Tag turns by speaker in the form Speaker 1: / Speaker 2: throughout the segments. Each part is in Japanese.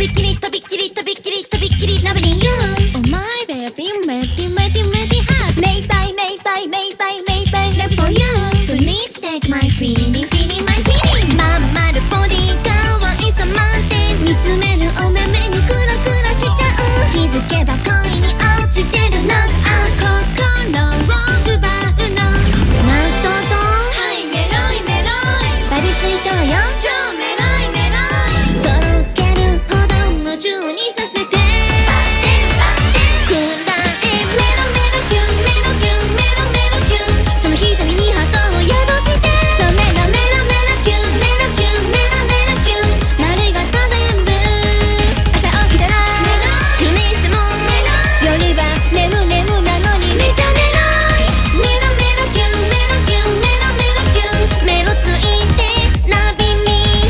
Speaker 1: びっきりとびっきりとびっきりとびっきりラブリー You Oh my baby Meti meti meti hot Lay by lay by lay by lay by love for you Please take my feeling feeling my feeling まんまるボディ可愛さ満点見つめるお目目にクラクラしちゃう気づけば恋に落ちてるノックアウト心を奪うのナンシトートはいメロイメロイバリスイートよ超メロイメロイとろけるほど夢中にさせてくらえメロメロキュンメロキュンメロメロキュンその瞳にハートを宿してそうメロメロメロキュンメロキュンメロメロキュン丸ごと全部朝起きたらメロ気にしてもメロ夜はレムレムなのにめちゃメロイメロメロキュンメロキュンメロメロキュンメロついてラビミ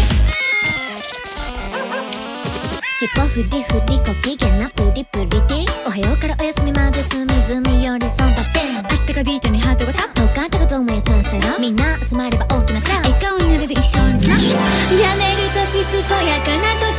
Speaker 1: 尻尾フリフリご機嫌なプリプリティおはようからおやすみまで隅々寄り添ってあったかビートにハートがタップ尖ったことも優しさよみんな集まれば大きなクラウド笑顔になれる一生にスナップやめるとき健やかな